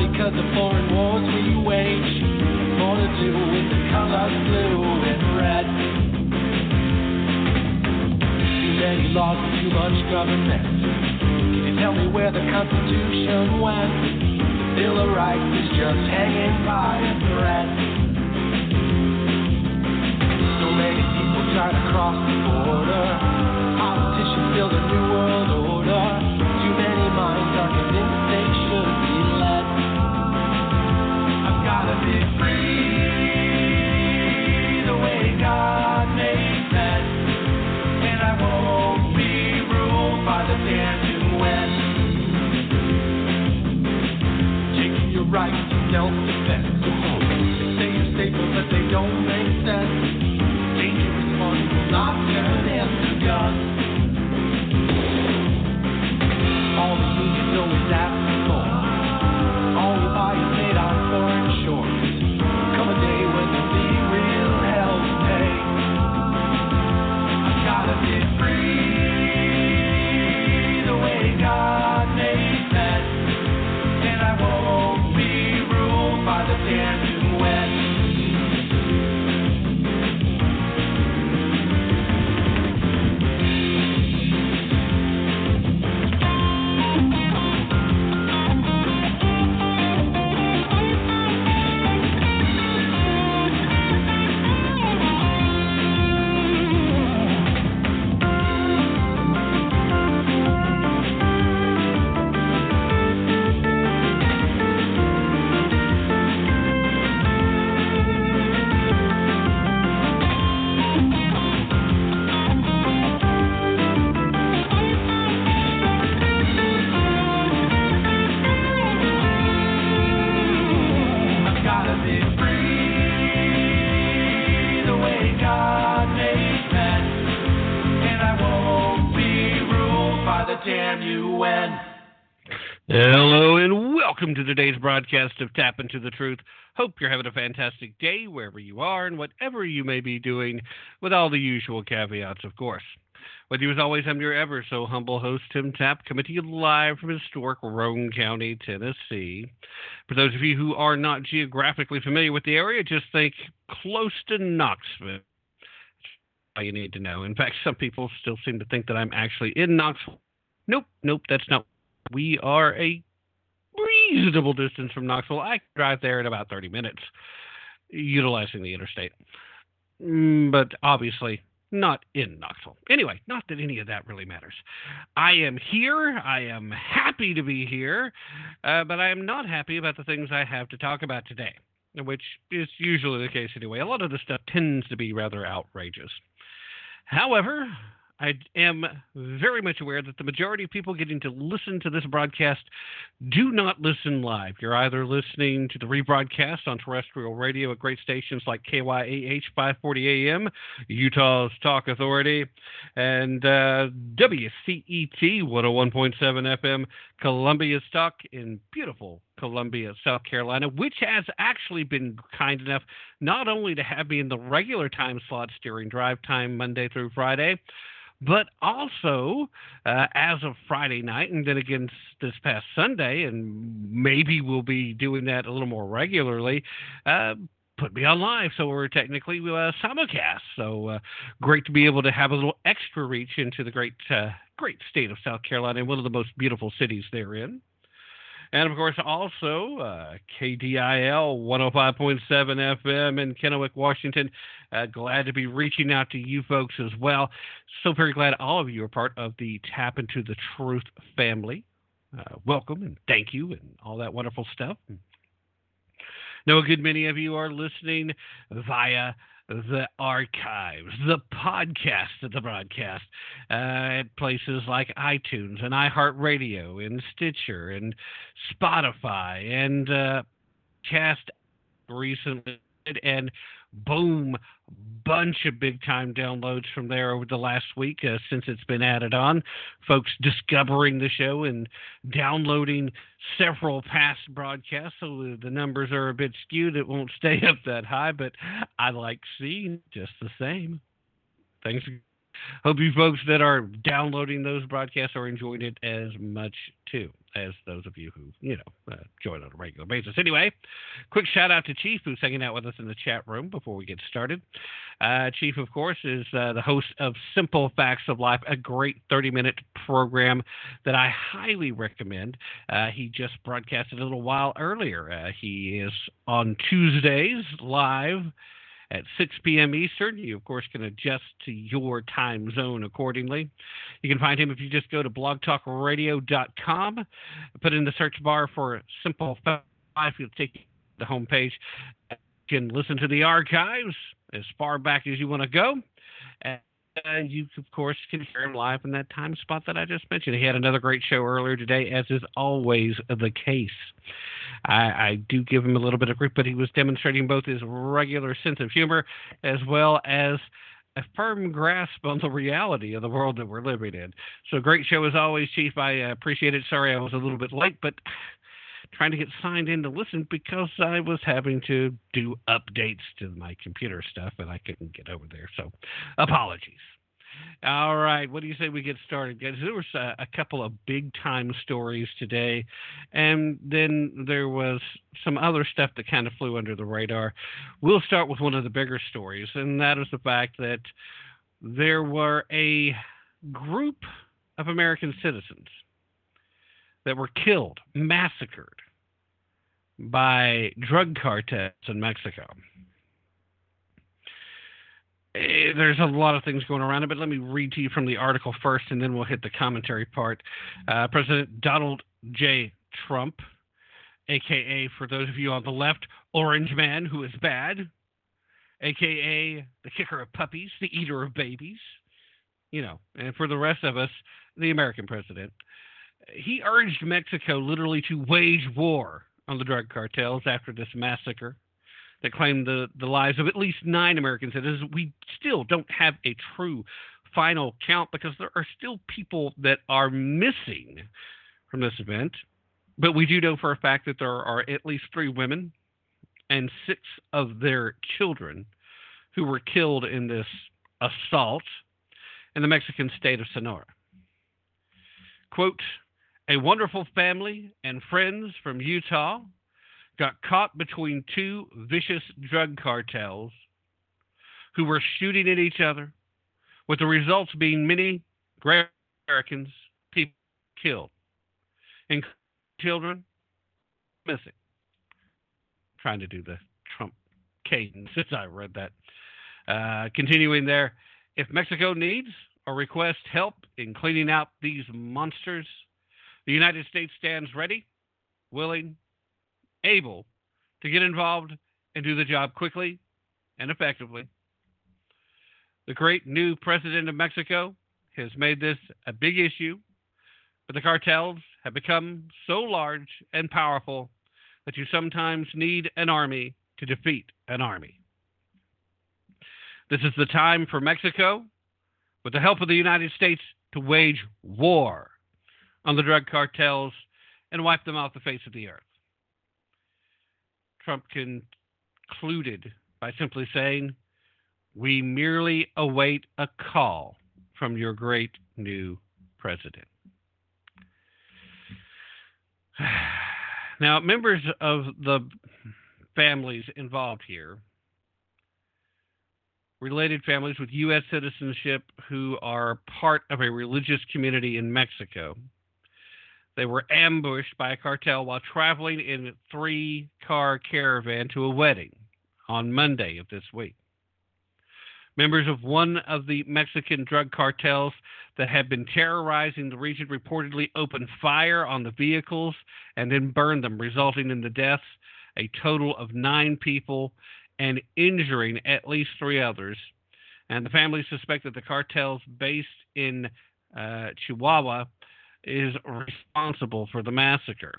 because the foreign wars we wage have more to do with the colors blue and red. Too many laws and too much government. Can you tell me where the Constitution went? The Bill of Rights is just hanging by a thread. So many people try to cross the border. Politicians build a new world order. Too many minds are convinced they should be led. I've gotta be free the way God made men, and I won't be ruled by the damn UN. Taking your rights to self-defense. They say you're safer, but they don't make sense. Dangerous ones will not turn into guns. All the unions always ask for more. All we buy is made on foreign shores. Come a day when there'll be real hell to pay. I've gotta be free the way God made men, and I won't be ruled by the damn UN. Hello and welcome to today's broadcast of Tap Into the Truth. Hope you're having a fantastic day wherever you are and whatever you may be doing, with all the usual caveats, of course. With you as always, I'm your ever so humble host, Tim Tapp, coming to you live from historic Roane County, Tennessee. For those of you who are not geographically familiar with the area, just think close to Knoxville. That's all you need to know. In fact, some people still seem to think that I'm actually in Knoxville. Nope, that's not. We are a reasonable distance from Knoxville. I can drive there in about 30 minutes, utilizing the interstate. But obviously not in Knoxville. Anyway, not that any of that really matters. I am here. I am happy to be here, but I am not happy about the things I have to talk about today, which is usually the case anyway. A lot of the stuff tends to be rather outrageous. However, I am very much aware that the majority of people getting to listen to this broadcast do not listen live. You're either listening to the rebroadcast on terrestrial radio at great stations like KYAH 540 AM, Utah's Talk Authority, and WCET 101.7 FM, Columbia's Talk in beautiful Columbia, South Carolina, which has actually been kind enough not only to have me in the regular time slots during drive time Monday through Friday, but also, as of Friday night, and then again this past Sunday, and maybe we'll be doing that a little more regularly, put me on live. So we're technically simulcast. So great to be able to have a little extra reach into the great state of South Carolina, and one of the most beautiful cities therein. And, of course, also KDIL 105.7 FM in Kennewick, Washington. Glad to be reaching out to you folks as well. So very glad all of you are part of the Tap Into the Truth family. Welcome and thank you and all that wonderful stuff. Know a good many of you are listening via the archives, the podcast of the broadcast, at places like iTunes and iHeartRadio and Stitcher and Spotify and Cast recently, and boom, bunch of big-time downloads from there over the last week since it's been added on. Folks discovering the show and downloading several past broadcasts, so the numbers are a bit skewed. It won't stay up that high, but I like seeing just the same. Thanks. Hope you folks that are downloading those broadcasts are enjoying it as much, too. as those of you who, join on a regular basis. Anyway, quick shout out to Chief, who's hanging out with us in the chat room before we get started. Chief, of course, is the host of Simple Facts of Life, a great 30-minute program that I highly recommend. He just broadcasted a little while earlier. He is on Tuesdays live at 6 p.m. Eastern. You, of course, can adjust to your time zone accordingly. You can find him if you just go to blogtalkradio.com, put in the search bar for Simple Facts. It'll take you to the homepage. You can listen to the archives as far back as you want to go. And you, of course, can hear him live in that time spot that I just mentioned. He had another great show earlier today, as is always the case. I do give him a little bit of grief, but he was demonstrating both his regular sense of humor as well as a firm grasp on the reality of the world that we're living in. So great show as always, Chief. I appreciate it. Sorry I was a little bit late, but trying to get signed in to listen because I was having to do updates to my computer stuff and I couldn't get over there. So apologies. All right, what do you say we get started, guys? There was a couple of big-time stories today, and then there was some other stuff that kind of flew under the radar. We'll start with one of the bigger stories, and that is the fact that there were a group of American citizens that were killed, massacred by drug cartels in Mexico. There's a lot of things going around it, but let me read to you from the article first, and then we'll hit the commentary part. President Donald J. Trump, a.k.a., for those of you on the left, Orange Man, who is bad, a.k.a. the kicker of puppies, the eater of babies, and for the rest of us, the American president. He urged Mexico literally to wage war on the drug cartels after this massacre that claimed the lives of at least 9 American citizens. We still don't have a true final count because there are still people that are missing from this event. But we do know for a fact that there are at least 3 women and 6 of their children who were killed in this assault in the Mexican state of Sonora. Quote, a wonderful family and friends from Utah got caught between 2 vicious drug cartels who were shooting at each other, with the results being many great Americans, people killed, including children missing. Trying to do the Trump cadence as I read that. Continuing there, if Mexico needs or requests help in cleaning out these monsters, the United States stands ready, willing, able to get involved and do the job quickly and effectively. The great new president of Mexico has made this a big issue, but the cartels have become so large and powerful that you sometimes need an army to defeat an army. This is the time for Mexico, with the help of the United States, to wage war on the drug cartels and wipe them off the face of the earth. Trump concluded by simply saying, we merely await a call from your great new president. Now, members of the families involved here, related families with U.S. citizenship who are part of a religious community in Mexico, they were ambushed by a cartel while traveling in a 3-car caravan to a wedding on Monday of this week. Members of one of the Mexican drug cartels that had been terrorizing the region reportedly opened fire on the vehicles and then burned them, resulting in the deaths a total of 9 people and injuring at least 3 others. And the family suspect that the cartels based in Chihuahua is responsible for the massacre.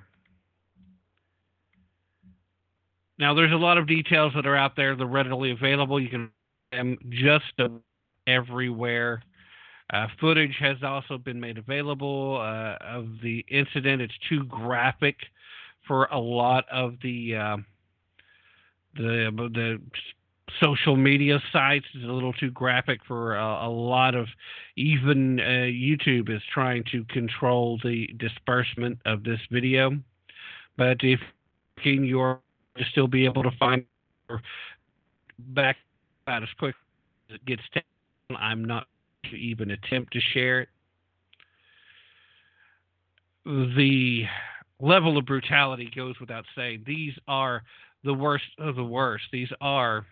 Now, there's a lot of details that are out there that are readily available. You can find them just everywhere. Footage has also been made available of the incident. It's too graphic for a lot of the social media sites is a little too graphic for a lot of, even YouTube is trying to control the disbursement of this video. But if you're to still be able to find back about as quick as it gets down, I'm not to even attempt to share it. The level of brutality goes without saying. These are the worst of the worst. These are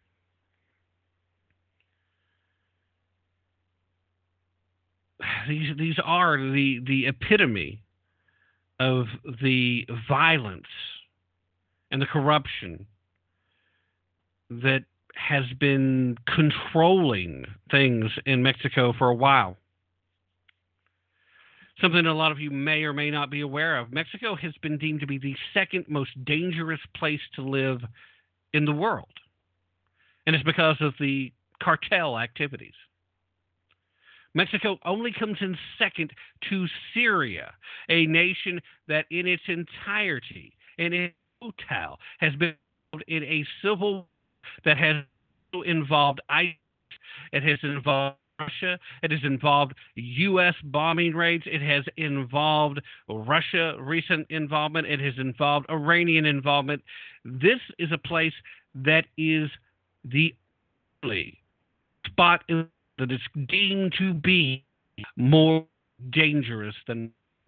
the epitome of the violence and the corruption that has been controlling things in Mexico for a while. Something a lot of you may or may not be aware of. Mexico has been deemed to be the second most dangerous place to live in the world. And it's because of the cartel activities. Mexico only comes in second to Syria, a nation that in its entirety, in its total, has been in a civil war that has involved ISIS, it has involved Russia, it has involved U.S. bombing raids, it has involved Russia recent involvement, it has involved Iranian involvement. This is a place that is the only spot that is deemed to be more dangerous than.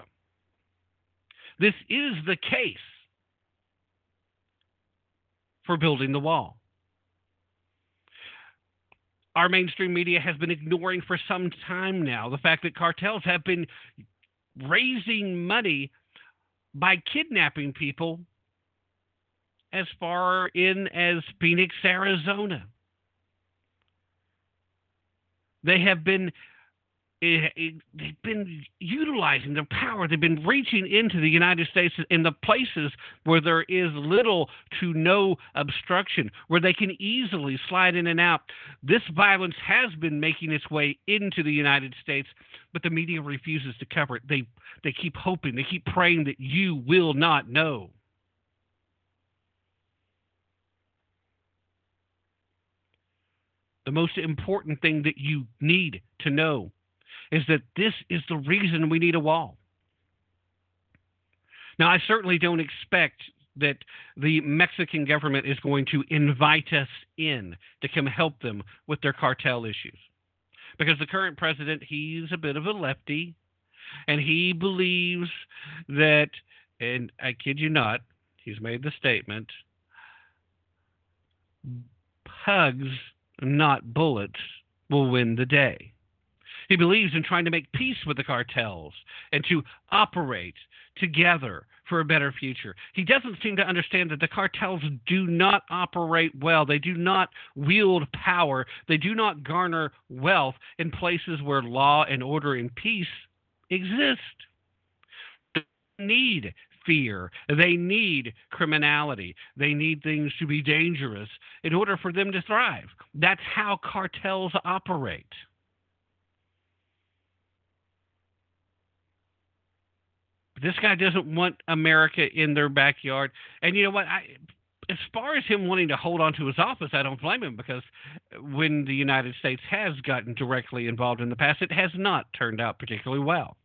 This is the case for building the wall. Our mainstream media has been ignoring for some time now the fact that cartels have been raising money by kidnapping people as far in as Phoenix, Arizona. They've been utilizing their power. They've been reaching into the United States in the places where there is little to no obstruction, where they can easily slide in and out. This violence has been making its way into the United States, but the media refuses to cover it. They keep hoping, they keep praying that you will not know. The most important thing that you need to know is that this is the reason we need a wall. Now, I certainly don't expect that the Mexican government is going to invite us in to come help them with their cartel issues. Because the current president, he's a bit of a lefty, and he believes that, and I kid you not, he's made the statement, hugs, not bullets, will win the day. He believes in trying to make peace with the cartels and to operate together for a better future. He doesn't seem to understand that the cartels do not operate well. They do not wield power. They do not garner wealth in places where law and order and peace exist. They need fear. They need criminality. They need things to be dangerous in order for them to thrive. That's how cartels operate. This guy doesn't want America in their backyard. And you know what? As far as him wanting to hold on to his office, I don't blame him, because when the United States has gotten directly involved in the past, it has not turned out particularly well.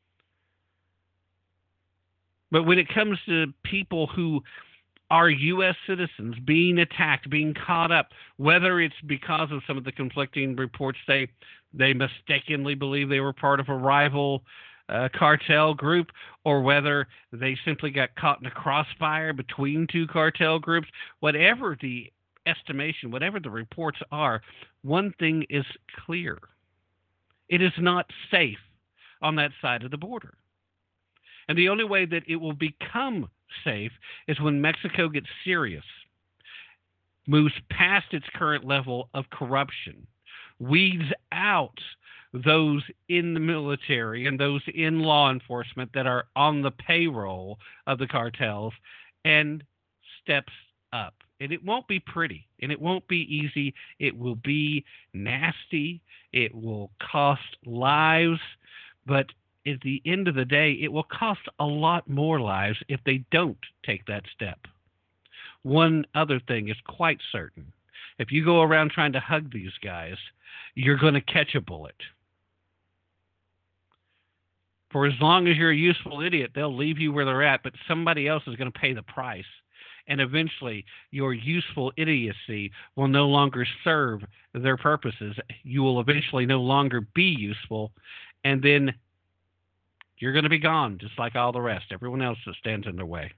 But when it comes to people who are U.S. citizens being attacked, being caught up, whether it's because of some of the conflicting reports, they mistakenly believe they were part of a rival cartel group, or whether they simply got caught in a crossfire between two cartel groups, whatever the estimation, whatever the reports are, one thing is clear. It is not safe on that side of the border. And the only way that it will become safe is when Mexico gets serious, moves past its current level of corruption, weeds out those in the military and those in law enforcement that are on the payroll of the cartels, and steps up. And it won't be pretty, and it won't be easy. It will be nasty. It will cost lives, but at the end of the day, it will cost a lot more lives if they don't take that step. One other thing is quite certain, If you go around trying to hug these guys, you're going to catch a bullet. For as long as you're a useful idiot, they'll leave you where they're at, but somebody else is going to pay the price. And eventually, your useful idiocy will no longer serve their purposes. You will eventually no longer be useful, and then you're going to be gone, just like all the rest, everyone else that stands in their way.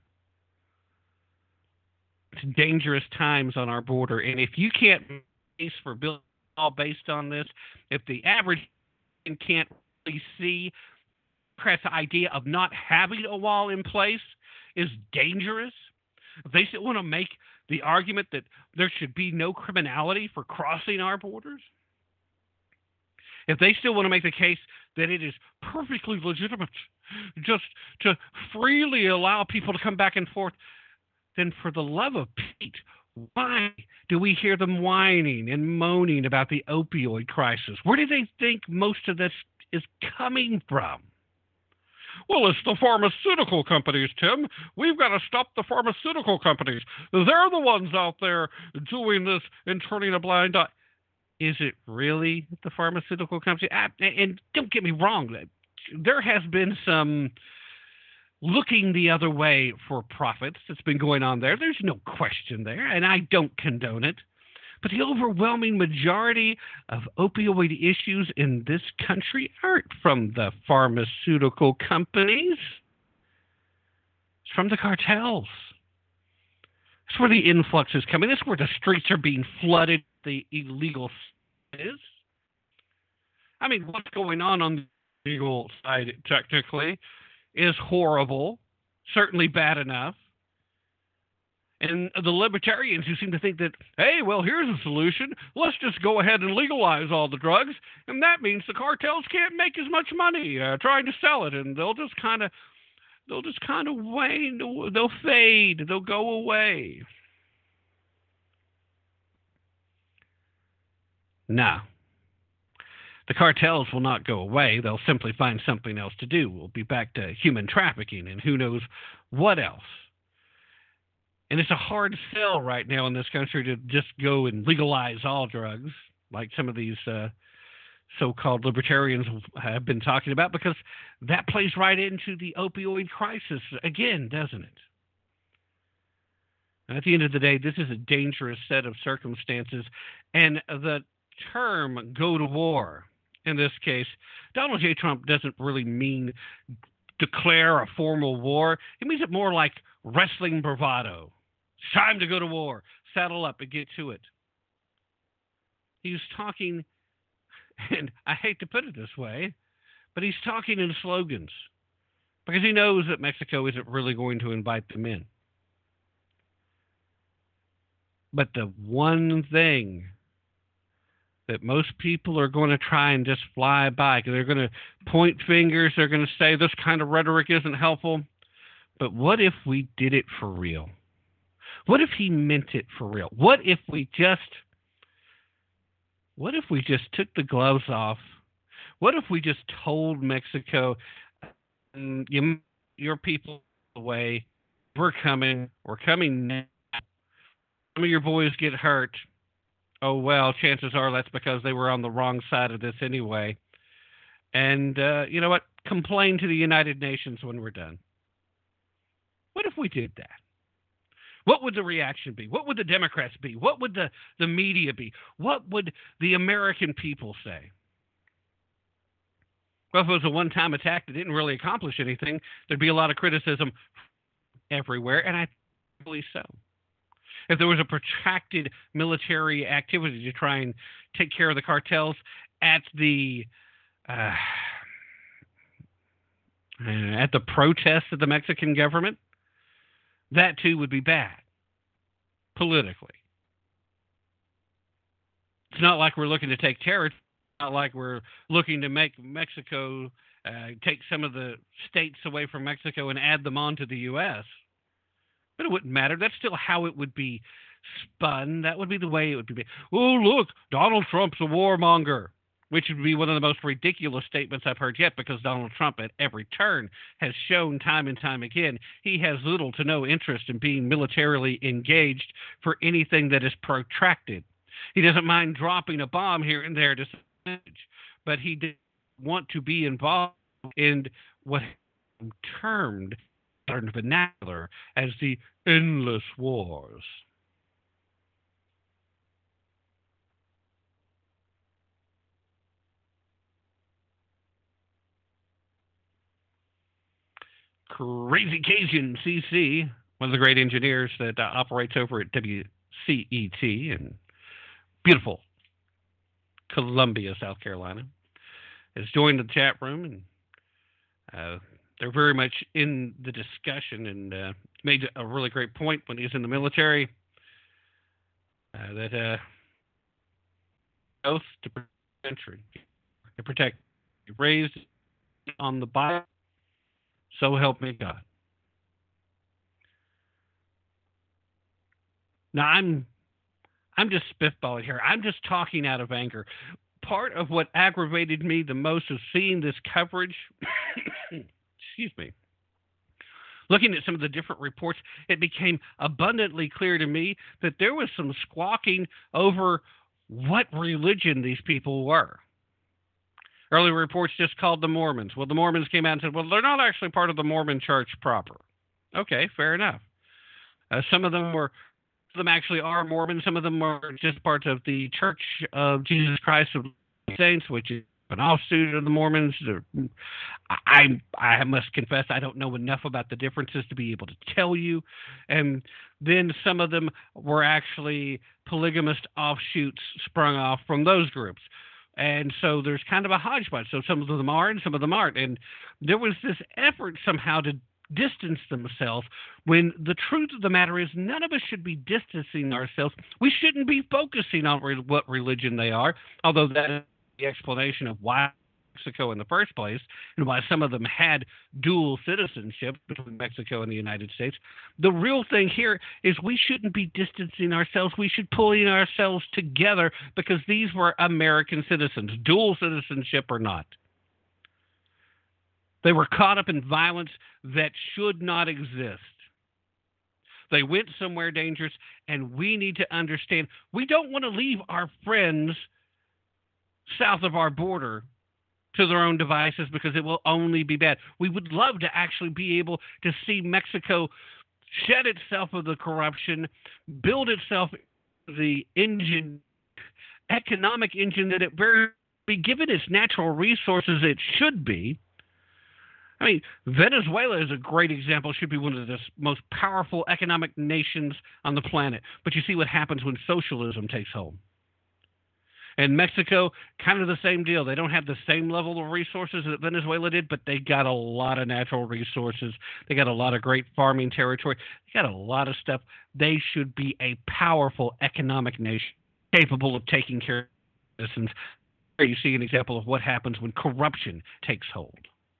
It's dangerous times on our border, and if you can't base for bill all based on this, if the average can't really see Democrats' idea of not having a wall in place is dangerous, if they still want to make the argument that there should be no criminality for crossing our borders, if they still want to make the case that it is perfectly legitimate just to freely allow people to come back and forth, then for the love of Pete, why do we hear them whining and moaning about the opioid crisis? Where do they think most of this is coming from? Well, it's the pharmaceutical companies, Tim. We've got to stop the pharmaceutical companies. They're the ones out there doing this and turning a blind eye. Is it really the pharmaceutical companies? And don't get me wrong, there has been some looking the other way for profits that's been going on there. There's no question there, and I don't condone it. But the overwhelming majority of opioid issues in this country aren't from the pharmaceutical companies. It's from the cartels. That's where the influx is coming. That's where the streets are being flooded. The illegal is. I mean, what's going on the legal side technically is horrible, certainly bad enough. And the libertarians who seem to think that, hey, well, here's a solution. Let's just go ahead and legalize all the drugs, and that means the cartels can't make as much money trying to sell it, and they'll just kind of wane, they'll fade, they'll go away. No. The cartels will not go away. They'll simply find something else to do. We'll be back to human trafficking and who knows what else. And it's a hard sell right now in this country to just go and legalize all drugs, like some of these so-called libertarians have been talking about, because that plays right into the opioid crisis again, doesn't it? And at the end of the day, this is a dangerous set of circumstances. And the term go to war, in this case, Donald J. Trump doesn't really mean declare a formal war. It means it more like wrestling bravado. It's time to go to war. Saddle up and get to it. He's talking, and I hate to put it this way, but he's talking in slogans because he knows that Mexico isn't really going to invite them in. But the one thing that most people are going to try and just fly by, because they're going to point fingers, they're going to say this kind of rhetoric isn't helpful. But what if we did it for real? What if he meant it for real? What if we just took the gloves off? What if we just told Mexico, your people away, we're coming now. Some of your boys get hurt. Oh, well, chances are that's because they were on the wrong side of this anyway. And you know what? Complain to the United Nations when we're done. What if we did that? What would the reaction be? What would the Democrats be? What would the media be? What would the American people say? Well, if it was a one-time attack that didn't really accomplish anything, there'd be a lot of criticism everywhere, and I believe so. If there was a protracted military activity to try and take care of the cartels at the protests of the Mexican government, that too would be bad politically. It's not like we're looking to take territory. It's not like we're looking to make Mexico take some of the states away from Mexico and add them on to the U.S. But it wouldn't matter. That's still how it would be spun. That would be the way it would be. Oh, look, Donald Trump's a warmonger, which would be one of the most ridiculous statements I've heard yet, because Donald Trump at every turn has shown time and time again he has little to no interest in being militarily engaged for anything that is protracted. He doesn't mind dropping a bomb here and there to message, but he didn't want to be involved in what he termed modern vernacular as the endless wars. Crazy Cajun CC, one of the great engineers that operates over at WCET in beautiful Columbia, South Carolina, has joined the chat room, and they're very much in the discussion, and made a really great point when he was in the military that oath to protect the country, to protect, raised on the Bible, so help me God. Now I'm just spitballing here. I'm just talking out of anger. Part of what aggravated me the most is seeing this coverage. Excuse me. Looking at some of the different reports, it became abundantly clear to me that there was some squawking over what religion these people were. Early reports just called them Mormons. Well, the Mormons came out and said, well, they're not actually part of the Mormon church proper. Okay, fair enough. Some of them actually are Mormons. Some of them are just parts of the Church of Jesus Christ of Saints, which is an offshoot of the Mormons. I must confess I don't know enough about the differences to be able to tell you. And then some of them were actually polygamist offshoots sprung off from those groups. And so there's kind of a hodgepodge. So some of them are and some of them aren't. And there was this effort somehow to distance themselves when the truth of the matter is none of us should be distancing ourselves. We shouldn't be focusing on what religion they are, although that is the explanation of why Mexico in the first place and why some of them had dual citizenship between Mexico and the United States. The real thing here is we shouldn't be distancing ourselves. We should pulling ourselves together because these were American citizens, dual citizenship or not. They were caught up in violence that should not exist. They went somewhere dangerous, and we need to understand we don't want to leave our friends south of our border to their own devices because it will only be bad. We would love to actually be able to see Mexico shed itself of the corruption, build itself the economic engine that it be given its natural resources it should be. I mean, Venezuela is a great example, should be one of the most powerful economic nations on the planet. But you see what happens when socialism takes hold. And Mexico, kind of the same deal. They don't have the same level of resources that Venezuela did, but they got a lot of natural resources. They got a lot of great farming territory. They got a lot of stuff. They should be a powerful economic nation capable of taking care of citizens. Here you see an example of what happens when corruption takes hold.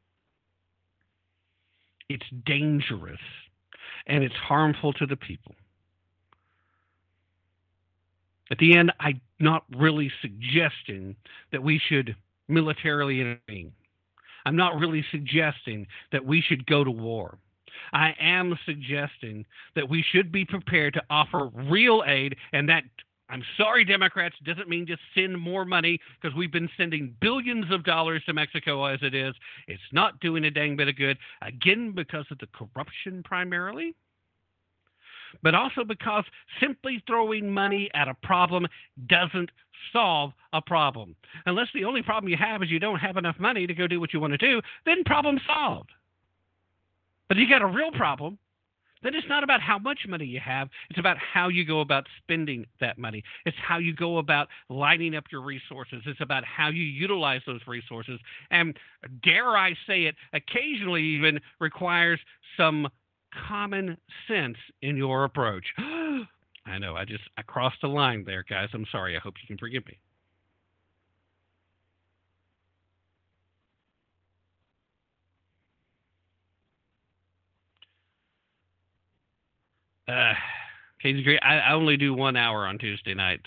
It's dangerous, and it's harmful to the people. At the end, I'm not really suggesting that we should militarily intervene. I'm not really suggesting that we should go to war. I am suggesting that we should be prepared to offer real aid, and that, I'm sorry, Democrats, doesn't mean just send more money because we've been sending billions of dollars to Mexico as it is. It's not doing a dang bit of good, again, because of the corruption primarily, but also because simply throwing money at a problem doesn't solve a problem. Unless the only problem you have is you don't have enough money to go do what you want to do, then problem solved. But if you got a real problem, then it's not about how much money you have. It's about how you go about spending that money. It's how you go about lining up your resources. It's about how you utilize those resources. And dare I say it, occasionally even requires some common sense in your approach. I know, I crossed the line there, guys. I'm sorry. I hope you can forgive me. Casey Gray, I only do 1 hour on Tuesday nights.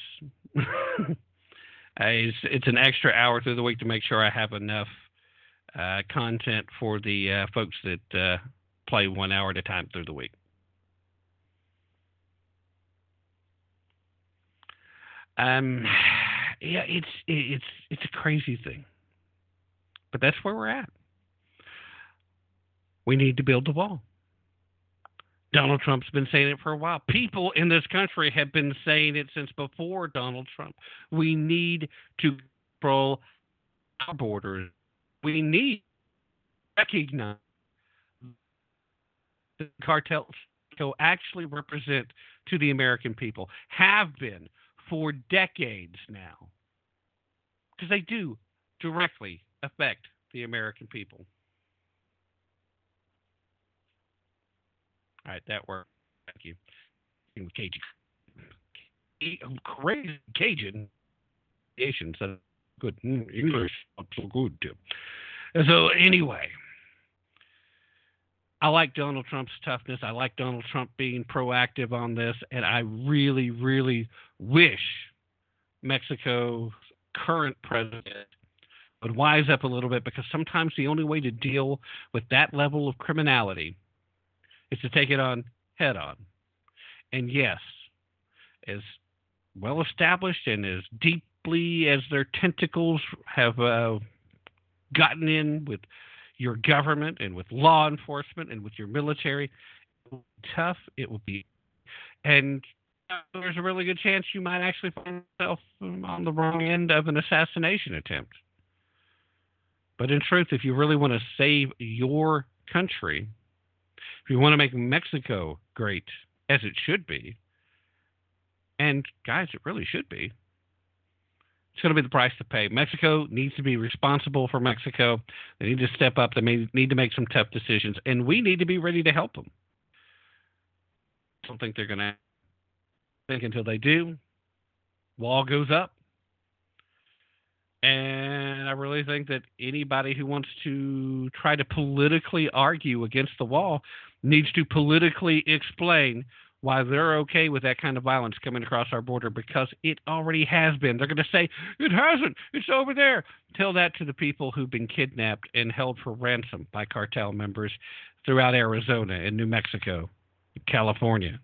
It's an extra hour through the week to make sure I have enough content for the folks that play 1 hour at a time through the week. Um, yeah, it's a crazy thing, but that's where we're at. We need to build the wall. Donald Trump's been saying it for a while. People in this country have been saying it since before Donald Trump. We need to control our borders. We need to recognize the cartels actually represent to the American people, have been for decades now, because they do directly affect the American people. All right, that worked. Thank you. Cajun. Crazy Cajun. Asians. Good. English. Not so good. So, anyway, I like Donald Trump's toughness. I like Donald Trump being proactive on this. And I really, really wish Mexico's current president would wise up a little bit, because sometimes the only way to deal with that level of criminality is to take it on head on. And yes, as well established and as deeply as their tentacles have gotten in with your government and with law enforcement and with your military, it will be tough. It will be, and there's a really good chance you might actually find yourself on the wrong end of an assassination attempt. But in truth, if you really want to save your country, if you want to make Mexico great, as it should be, and guys, it really should be, it's going to be the price to pay. Mexico needs to be responsible for Mexico. They need to step up. They need to make some tough decisions, and we need to be ready to help them. I don't think they're going to think until they do. Wall goes up. And I really think that anybody who wants to try to politically argue against the wall needs to politically explain why they're okay with that kind of violence coming across our border, because it already has been. They're going to say, it hasn't, it's over there. Tell that to the people who've been kidnapped and held for ransom by cartel members throughout Arizona and New Mexico, California.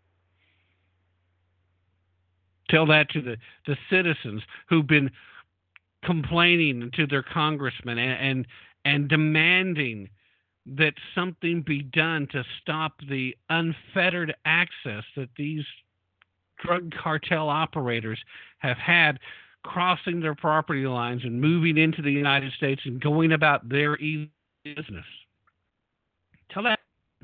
Tell that to the citizens who've been complaining to their congressmen and demanding that something be done to stop the unfettered access that these drug cartel operators have had, crossing their property lines and moving into the United States and going about their business. Tell that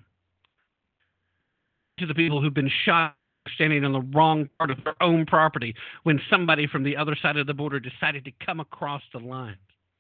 to the people who've been shot standing on the wrong part of their own property when somebody from the other side of the border decided to come across the line.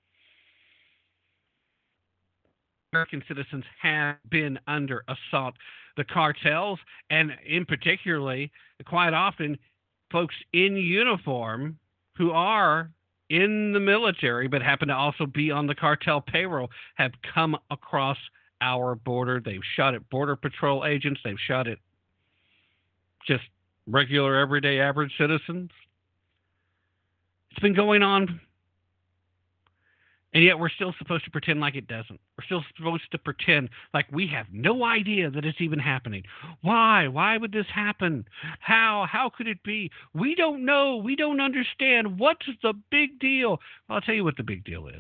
American citizens have been under assault. The cartels, and in particularly, quite often, folks in uniform who are in the military but happen to also be on the cartel payroll, have come across our border. They've shot at Border Patrol agents. They've shot at just regular, everyday, average citizens. It's been going on, and yet we're still supposed to pretend like it doesn't. We're still supposed to pretend like we have no idea that it's even happening. Why? Why would this happen? How? How could it be? We don't know. We don't understand. What's the big deal? Well, I'll tell you what the big deal is.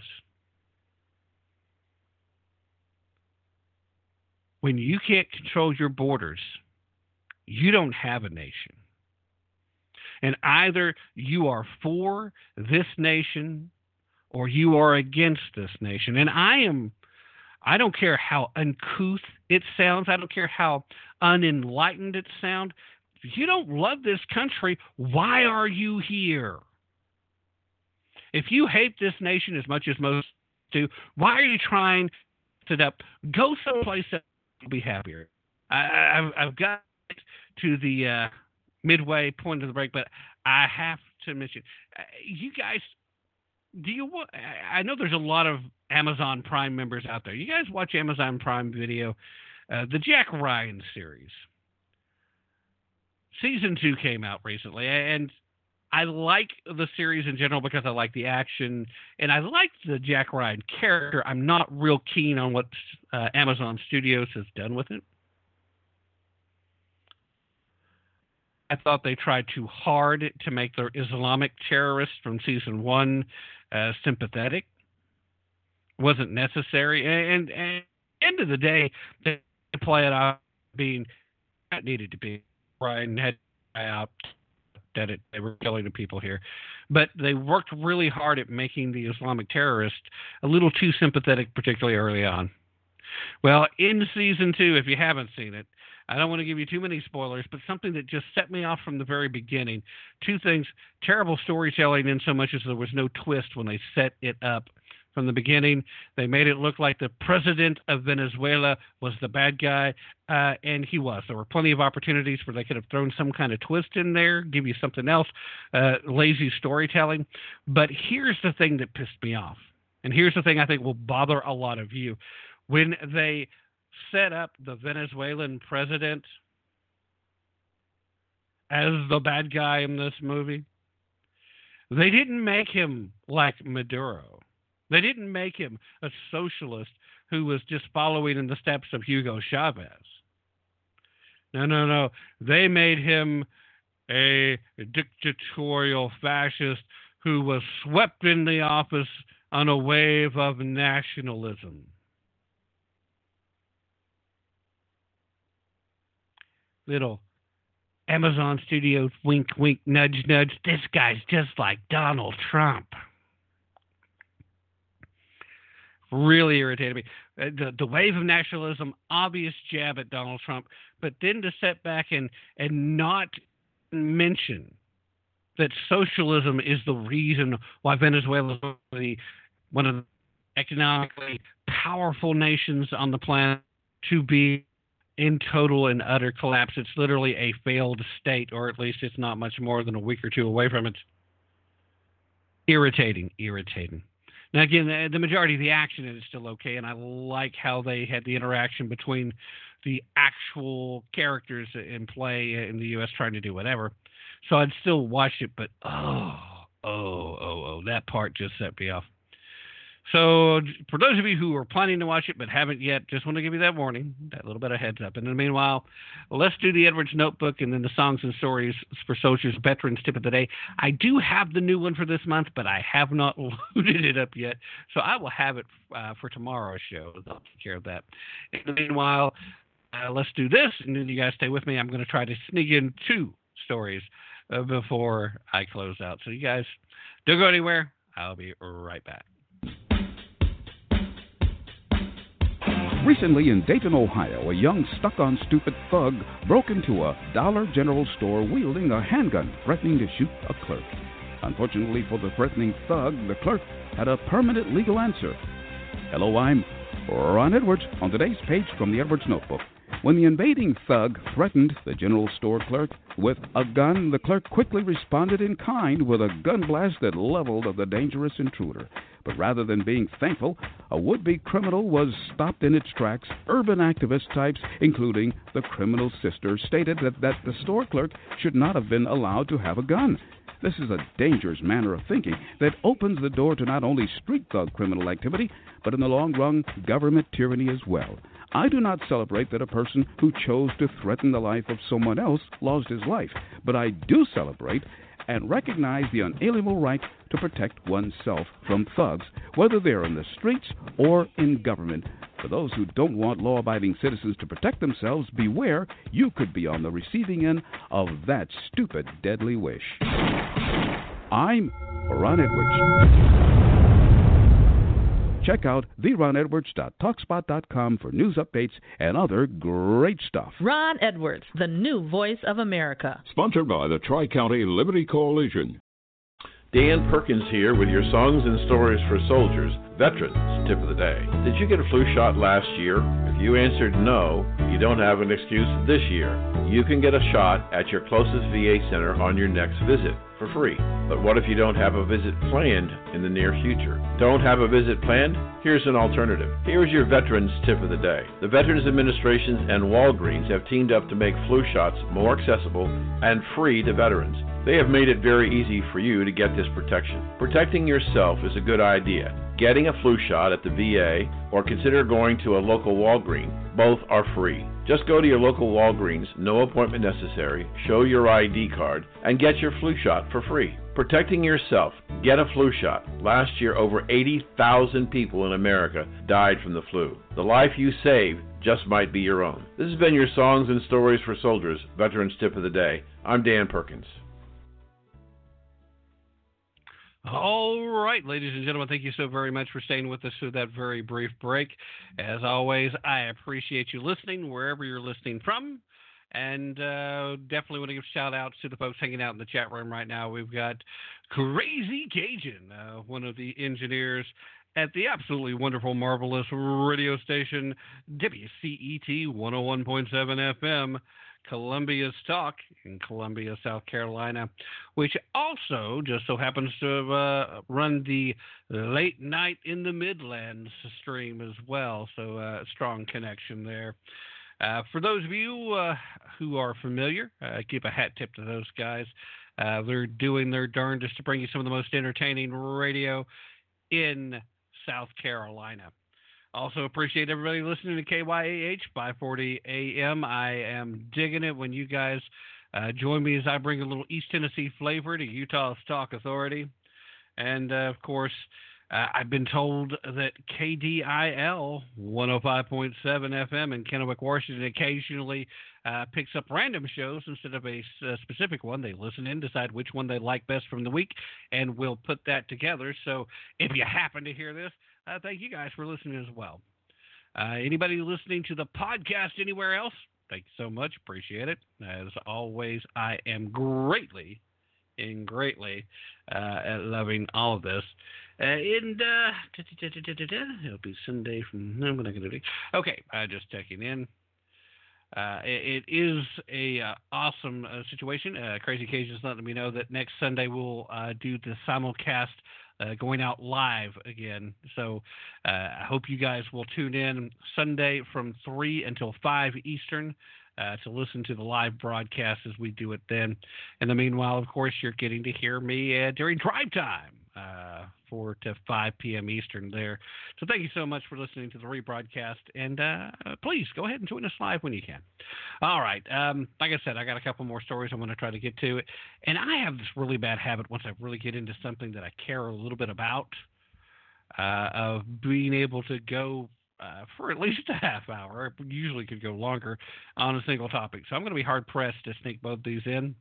When you can't control your borders, you don't have a nation. And either you are for this nation or you are against this nation. And I don't care how uncouth it sounds. I don't care how unenlightened it sounds. If you don't love this country, why are you here? If you hate this nation as much as most do, why are you trying to go someplace that will be happier? I've got to the midway point of the break, but I have to mention, you guys, I know there's a lot of Amazon Prime members out there. You guys watch Amazon Prime Video, the Jack Ryan series. Season 2 came out recently, and I like the series in general because I like the action, and I like the Jack Ryan character. I'm not real keen on what Amazon Studios has done with it. I thought they tried too hard to make the Islamic terrorists from season 1 sympathetic. Wasn't necessary. And end of the day, they play it out being that needed to be. Brian had out that they were killing the people here. But they worked really hard at making the Islamic terrorist a little too sympathetic, particularly early on. Well, in season 2, if you haven't seen it, I don't want to give you too many spoilers, but something that just set me off from the very beginning. 2 things: terrible storytelling in so much as there was no twist when they set it up from the beginning. They made it look like the president of Venezuela was the bad guy, and he was. There were plenty of opportunities where they could have thrown some kind of twist in there, give you something else, lazy storytelling. But here's the thing that pissed me off, and here's the thing I think will bother a lot of you. When they set up the Venezuelan president as the bad guy in this movie, they didn't make him like Maduro. They didn't make him a socialist who was just following in the steps of Hugo Chavez. No. They made him a dictatorial fascist who was swept in the office on a wave of nationalism. Little Amazon Studios wink, wink, nudge, nudge. This guy's just like Donald Trump. Really irritated me. The wave of nationalism, obvious jab at Donald Trump, but then to sit back and not mention that socialism is the reason why Venezuela is one of the economically powerful nations on the planet to be in total and utter collapse. It's literally a failed state, or at least it's not much more than a week or two away from it. Irritating. Now, again, the majority of the action is still okay, and I like how they had the interaction between the actual characters in play in the U.S. trying to do whatever. So I'd still watch it, but that part just set me off. So for those of you who are planning to watch it but haven't yet, just want to give you that warning, that little bit of heads up. And in the meanwhile, let's do the Edwards Notebook and then the Songs and Stories for Soldiers Veterans Tip of the Day. I do have the new one for this month, but I have not loaded it up yet. So I will have it for tomorrow's show. I'll take care of that. In the meanwhile, let's do this, and then you guys stay with me. I'm going to try to sneak in 2 stories before I close out. So you guys don't go anywhere. I'll be right back. Recently in Dayton, Ohio, a young stuck-on-stupid thug broke into a Dollar General store wielding a handgun, threatening to shoot a clerk. Unfortunately for the threatening thug, the clerk had a permanent legal answer. Hello, I'm Ron Edwards on today's page from the Edwards Notebook. When the invading thug threatened the general store clerk with a gun, the clerk quickly responded in kind with a gun blast that leveled the dangerous intruder. But rather than being thankful, a would-be criminal was stopped in its tracks. Urban activist types, including the criminal's sister, stated that the store clerk should not have been allowed to have a gun. This is a dangerous manner of thinking that opens the door to not only street thug criminal activity, but in the long run, government tyranny as well. I do not celebrate that a person who chose to threaten the life of someone else lost his life, but I do celebrate and recognize the unalienable right to protect oneself from thugs, whether they're in the streets or in government. For those who don't want law-abiding citizens to protect themselves, beware, you could be on the receiving end of that stupid, deadly wish. I'm Ron Edwards. Check out theronedwards.talkspot.com for news updates and other great stuff. Ron Edwards, the new voice of America. Sponsored by the Tri-County Liberty Coalition. Dan Perkins here with your Songs and Stories for Soldiers, Veterans Tip of the Day. Did you get a flu shot last year? If you answered no, you don't have an excuse this year. You can get a shot at your closest VA center on your next visit for free. But what if you don't have a visit planned in the near future? Don't have a visit planned? Here's an alternative. Here's your Veterans Tip of the Day. The Veterans Administration and Walgreens have teamed up to make flu shots more accessible and free to veterans. They have made it very easy for you to get this protection. Protecting yourself is a good idea. Getting a flu shot at the VA or consider going to a local Walgreens, both are free. Just go to your local Walgreens, no appointment necessary, show your ID card, and get your flu shot for free. Protecting yourself, get a flu shot. Last year, over 80,000 people in America died from the flu. The life you save just might be your own. This has been your Songs and Stories for Soldiers, Veterans Tip of the Day. I'm Dan Perkins. All right, ladies and gentlemen, thank you so very much for staying with us through that very brief break. As always, I appreciate you listening wherever you're listening from. And definitely want to give shout-outs to the folks hanging out in the chat room right now. We've got Crazy Cajun, one of the engineers at the absolutely wonderful, marvelous radio station, WCET 101.7 FM, Columbia's Talk in Columbia, South Carolina, which also just so happens to run the Late Night in the Midlands stream as well. So strong connection there. For those of you who are familiar, keep a hat tip to those guys. They're doing their darndest to bring you some of the most entertaining radio in South Carolina. Also appreciate everybody listening to KYAH 540 AM. I am digging it when you guys join me as I bring a little East Tennessee flavor to Utah's Talk Authority. And, of course, I've been told that KDIL 105.7 FM in Kennewick, Washington occasionally picks up random shows instead of a specific one. They listen in, decide which one they like best from the week, and we'll put that together. So if you happen to hear this, thank you guys for listening as well. Anybody listening to the podcast anywhere else, thank you so much. Appreciate it. As always, I am greatly loving all of this. It'll be Sunday from... No, we're not going to do... Okay, just checking in. It is a awesome situation. Crazy Cajun's letting me know that next Sunday we'll do the simulcast going out live again. So I hope you guys will tune in Sunday from 3 until 5 Eastern to listen to the live broadcast as we do it then. In the meanwhile, of course, you're getting to hear me during drive time, 4 to 5 p.m. Eastern there. So thank you so much for listening to the rebroadcast, and please go ahead and join us live when you can. All right. Like I said, I got a couple more stories I'm going to try to get to. And I have this really bad habit once I really get into something that I care a little bit about of being able to go for at least a half hour. It usually could go longer on a single topic. So I'm going to be hard-pressed to sneak both these in.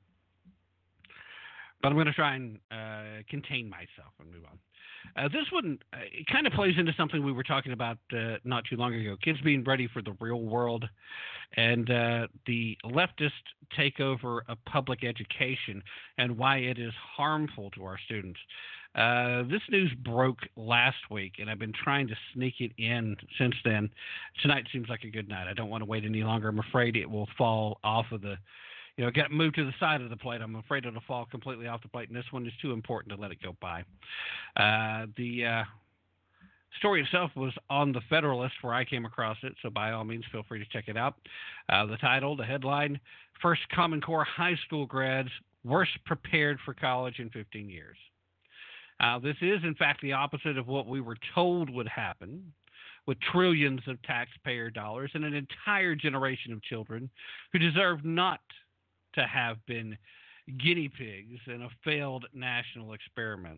But I'm going to try and contain myself and move on. This one, it kind of plays into something we were talking about not too long ago, kids being ready for the real world and the leftist takeover of public education and why it is harmful to our students. This news broke last week, and I've been trying to sneak it in since then. Tonight seems like a good night. I don't want to wait any longer. I'm afraid it will fall off of the... get moved to the side of the plate. I'm afraid it'll fall completely off the plate, and this one is too important to let it go by. The story itself was on the Federalist where I came across it, so by all means, feel free to check it out. The title, the headline, First Common Core High School Grads Worst Prepared for College in 15 Years. This is, in fact, the opposite of what we were told would happen, with trillions of taxpayer dollars and an entire generation of children who deserve not to have been guinea pigs in a failed national experiment.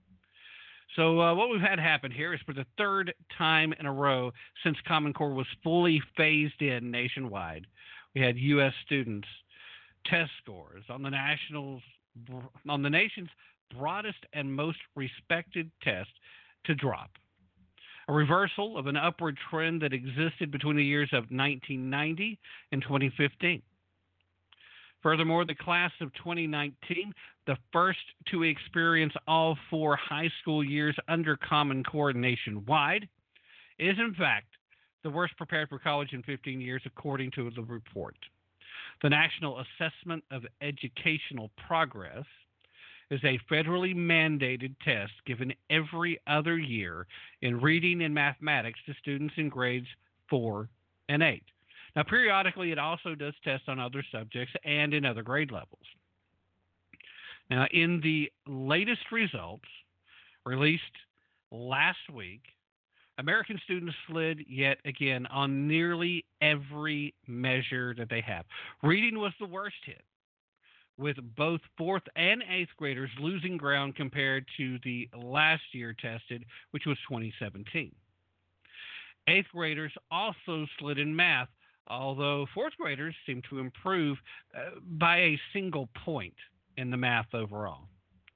So what we've had happen here is for the third time in a row since Common Core was fully phased in nationwide, we had U.S. students' test scores on the nation's broadest and most respected test to drop. A reversal of an upward trend that existed between the years of 1990 and 2015. Furthermore, the class of 2019, the first to experience all 4 high school years under Common Core nationwide, is in fact the worst prepared for college in 15 years, according to the report. The National Assessment of Educational Progress is a federally mandated test given every other year in reading and mathematics to students in grades 4 and 8. Now, periodically, it also does tests on other subjects and in other grade levels. Now, in the latest results released last week American students slid yet again on nearly every measure that they have. Reading was the worst hit, with both 4th and 8th graders losing ground compared to the last year tested, which was 2017. 8th graders also slid in math, although 4th graders seemed to improve by a single point in the math overall.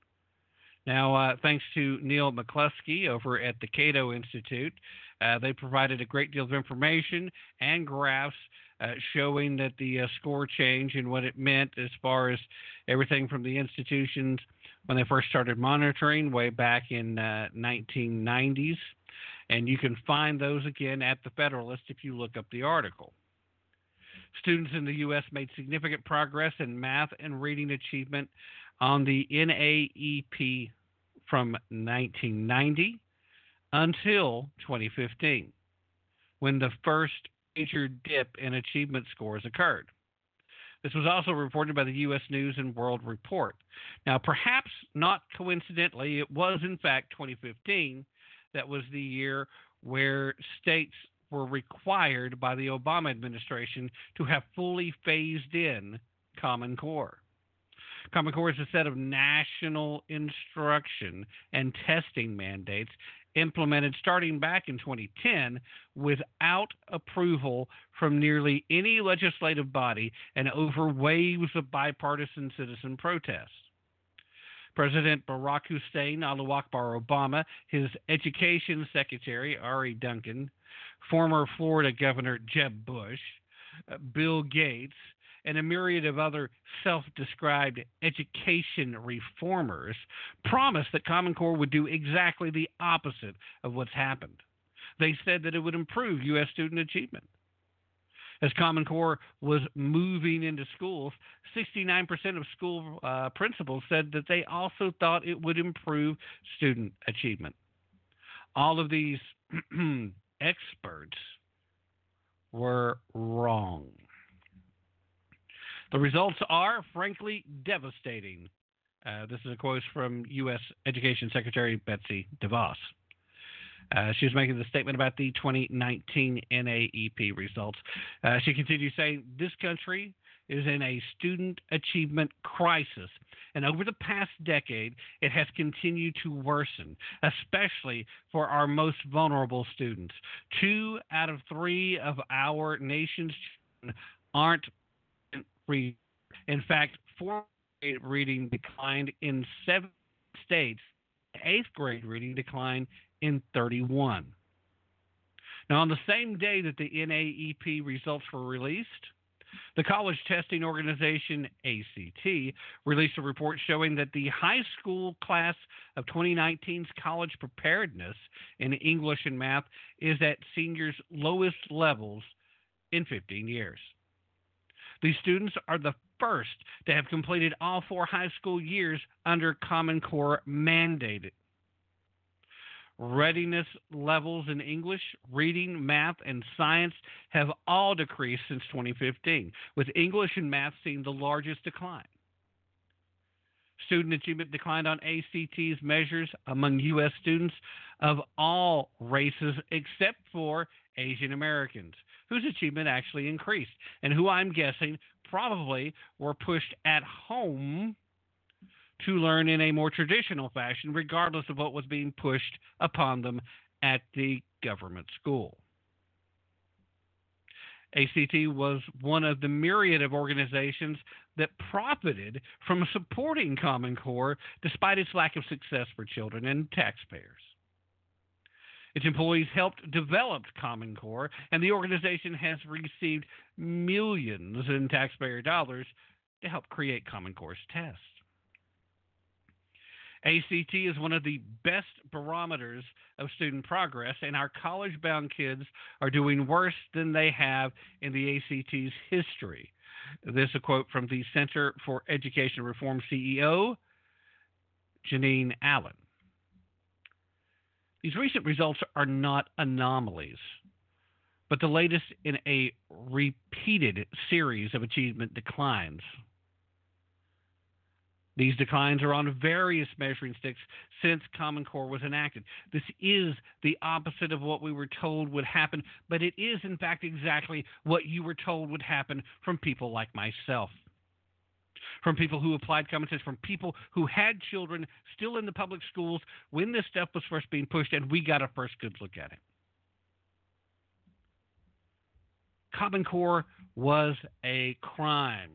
Now, thanks to Neil McCluskey over at the Cato Institute, they provided a great deal of information and graphs showing that the score change and what it meant as far as everything from the institutions when they first started monitoring way back in 1990s. And you can find those again at the Federalist if you look up the article. Students in the U.S. made significant progress in math and reading achievement on the NAEP from 1990 until 2015, when the first major dip in achievement scores occurred. This was also reported by the U.S. News and World Report. Now, perhaps not coincidentally, it was in fact 2015 that was the year where states were required by the Obama administration to have fully phased in Common Core. Common Core is a set of national instruction and testing mandates implemented starting back in 2010 without approval from nearly any legislative body and over waves of bipartisan citizen protests. President Barack Hussein Al-Akbar Obama, his education secretary, Ari Duncan, former Florida Governor Jeb Bush, Bill Gates, and a myriad of other self-described education reformers promised that Common Core would do exactly the opposite of what's happened. They said that it would improve U.S. student achievement. As Common Core was moving into schools, 69% of school principals said that they also thought it would improve student achievement. All of these experts were wrong. The results are, frankly, devastating. This is a quote from U.S. Education Secretary Betsy DeVos. She was making the statement about the 2019 NAEP results. She continued saying, "This country is in a student achievement crisis, and over the past decade, it has continued to worsen, especially for our most vulnerable students. 2 out of 3 of our nation's children aren't reading. In fact, 4th grade reading declined in 7 states. 8th grade reading declined in 31. Now, on the same day that the NAEP results were released, the college testing organization ACT released a report showing that the high school class of 2019's college preparedness in English and math is at seniors' lowest levels in 15 years. These students are the first to have completed all 4 high school years under Common Core mandated. Readiness levels in English, reading, math, and science have all decreased since 2015, with English and math seeing the largest decline. Student achievement declined on ACT's measures among U.S. students of all races except for Asian Americans, whose achievement actually increased, and who I'm guessing probably were pushed at home to learn in a more traditional fashion, regardless of what was being pushed upon them at the government school. ACT was one of the myriad of organizations that profited from supporting Common Core despite its lack of success for children and taxpayers. Its employees helped develop Common Core, and the organization has received millions in taxpayer dollars to help create Common Core's tests. ACT is one of the best barometers of student progress, and our college-bound kids are doing worse than they have in the ACT's history. This is a quote from the Center for Education Reform CEO, Janine Allen. These recent results are not anomalies, but the latest in a repeated series of achievement declines. These declines are on various measuring sticks since Common Core was enacted. This is the opposite of what we were told would happen, but it is, in fact, exactly what you were told would happen from people like myself, from people who applied common sense, from people who had children still in the public schools when this stuff was first being pushed, and we got a first good look at it. Common Core was a crime.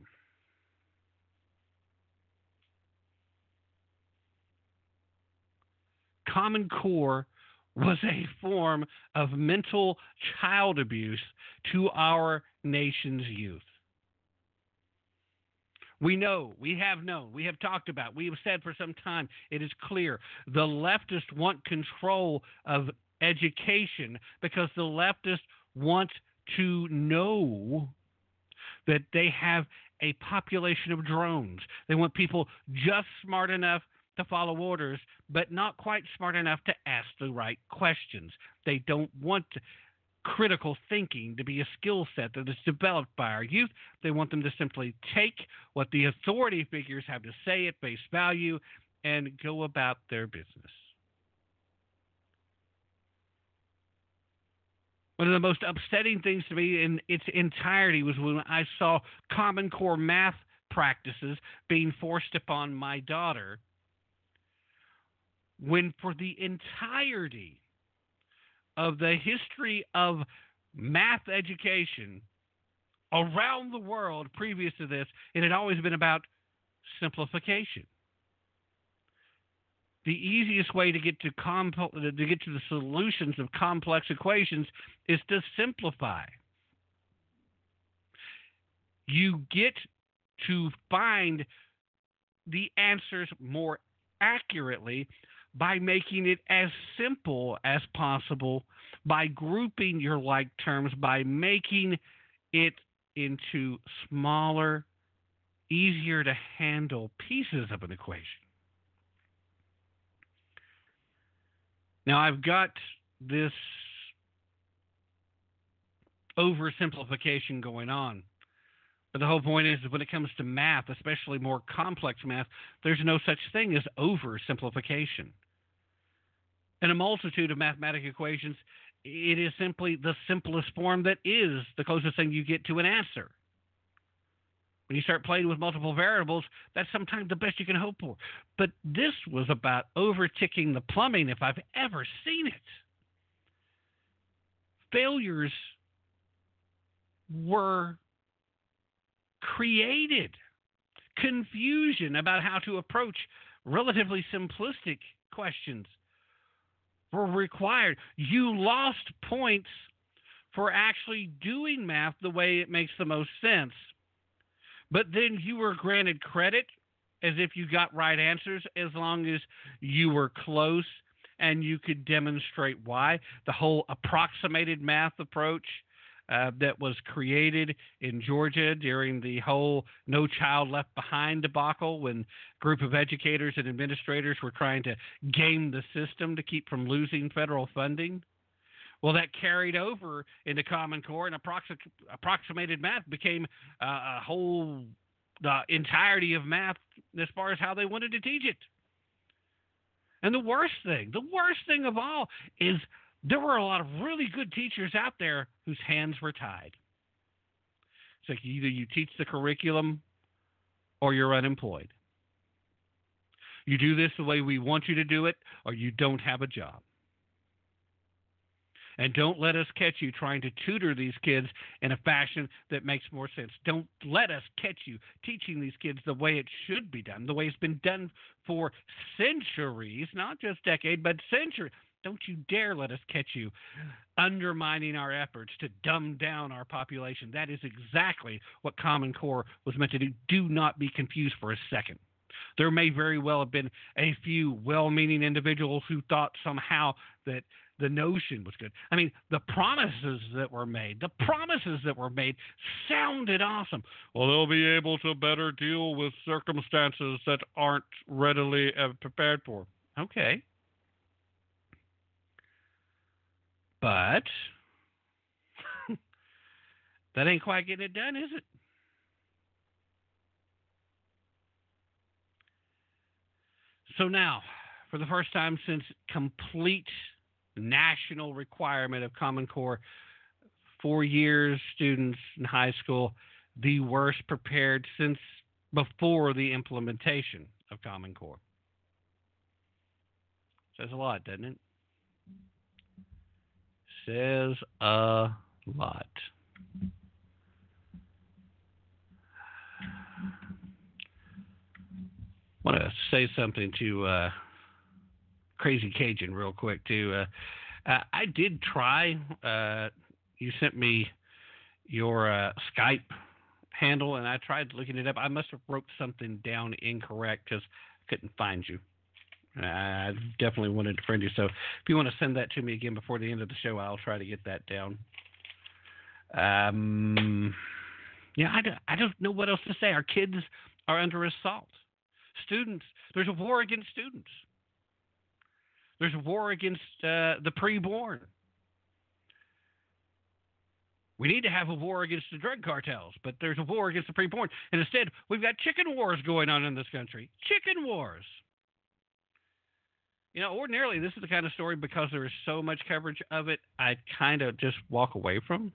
Common Core was a form of mental child abuse to our nation's youth. We know, we have known, we have talked about, we have said for some time, it is clear the leftists want control of education because the leftists want to know that they have a population of drones. They want people just smart enough to follow orders, but not quite smart enough to ask the right questions. They don't want critical thinking to be a skill set that is developed by our youth. They want them to simply take what the authority figures have to say at face value and go about their business. One of the most upsetting things to me in its entirety was when I saw Common Core math practices being forced upon my daughter, when for the entirety of the history of math education around the world previous to this, it had always been about simplification. The easiest way to get to the solutions of complex equations is to simplify. You get to find the answers more accurately by making it as simple as possible, by grouping your like terms, by making it into smaller, easier to handle pieces of an equation. Now, I've got this oversimplification going on. But the whole point is when it comes to math, especially more complex math, there's no such thing as oversimplification. In a multitude of mathematical equations, it is simply the simplest form that is the closest thing you get to an answer. When you start playing with multiple variables, that's sometimes the best you can hope for. But this was about overticking the plumbing if I've ever seen it. Failures were created. Confusion about how to approach relatively simplistic questions were required. You lost points for actually doing math the way it makes the most sense. But then you were granted credit as if you got right answers as long as you were close and you could demonstrate why. The whole approximated math approach that was created in Georgia during the whole No Child Left Behind debacle, when a group of educators and administrators were trying to game the system to keep from losing federal funding. Well, that carried over into Common Core, and approximated math became the entirety of math as far as how they wanted to teach it. And the worst thing of all is there were a lot of really good teachers out there whose hands were tied. It's like either you teach the curriculum or you're unemployed. You do this the way we want you to do it, or you don't have a job. And don't let us catch you trying to tutor these kids in a fashion that makes more sense. Don't let us catch you teaching these kids the way it should be done, the way it's been done for centuries, not just decades, but centuries. Don't you dare let us catch you undermining our efforts to dumb down our population. That is exactly what Common Core was meant to do. Do not be confused for a second. There may very well have been a few well-meaning individuals who thought somehow that the notion was good. I mean, the promises that were made sounded awesome. Well, they'll be able to better deal with circumstances that aren't readily prepared for. Okay. But that ain't quite getting it done, is it? So now, for the first time since complete national requirement of Common Core, 4 years students in high school, the worst prepared since before the implementation of Common Core. Says a lot, doesn't it? Says a lot. I want to say something to Crazy Cajun real quick, too. I did try. You sent me your Skype handle, and I tried looking it up. I must have wrote something down incorrect because I couldn't find you. I definitely wanted to friend you. So if you want to send that to me again before the end of the show, I'll try to get that down. Yeah, I don't know what else to say. Our kids are under assault. Students, there's a war against students. There's a war against the preborn. We need to have a war against the drug cartels, but there's a war against the preborn. And instead, we've got chicken wars going on in this country. Chicken wars. You know, ordinarily, this is the kind of story, because there is so much coverage of it, I kind of just walk away from.